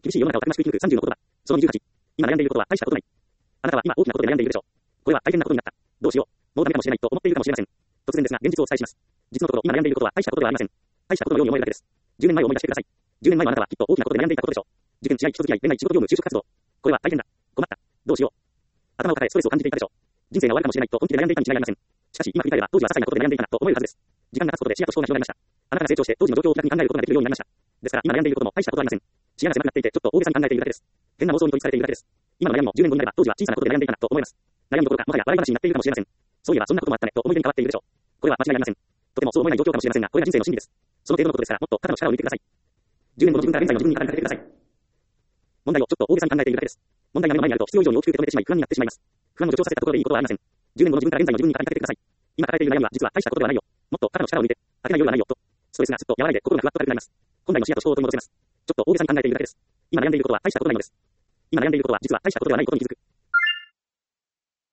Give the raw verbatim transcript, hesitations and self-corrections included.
厳しい世の中をたくましく生き抜くさんじゅうの言葉。そのにじゅうはち。今悩んでいることは大したことない。あなたは今大きなことで悩んでいるでしょう。これは大変なことになった。どうしよう。もうダメかもしれないと思っているかもしれません。突然ですが、現実をお伝えします。実のところ、今悩んでいることは大したことではありません。大したことのように思えるだけです。じゅうねんまえを思い出してください。じゅうねんまえはあなたはきっと大きなことで悩んでいたことでしょう。受験、試合、人付き合い、恋愛、仕事業務、就職活動。これは大変だ。困った。どうしよう。頭を抱え、ストレスを感じていたでしょう。人生が終わるかもしれないと本気で悩んでいたに違いありません。しかし、今振り返れば、当時は些細なことで悩んでいたなと思えるはずです。時間が経つことで視野と思考が広がりました。あなたが成長して、当時の状況を気楽に考えることができるようになりました。ですから、今悩んでいることも大したことはありません。視野が狭くなっていて、ちょっと大げさに考えているだけです。変な妄想に取り憑かれているだけです。今の悩みもじゅうねんごになれば、当時は小さなことで悩んでいたなと思います。悩みどころか、もはや笑い話になっているかもしれません。そういえば、そんなこともあったねと思い出に変わっているでしょう。これは間違いありません。とてもそう思えない状況かもしれませんが、これが人生の真理です。その程度のことですから、もっと肩の力を抜いてください。じゅうねんごの自分から現在の自分に語りかけてください。問題をちょっと大げさに考えているだけです。問題が目の前にあると必要以上に大きく受け止めてしまい、不安になってしまいます。不安を助長させたところでいいことはありません。じゅうねんごの自分から現在の自分に語りかけてください。今抱えている悩みは実は大したことではないよ。もっと肩の力を抜いて、当てないようはないよと。ストレスがすっと和らいで心がふわっと軽くなります。本来の視野と思考を取り戻せます。ちょっと大げさに考えているだけです。今悩んでいることは大したことないのです。今悩んでいることは実は大したことではないことに気づく。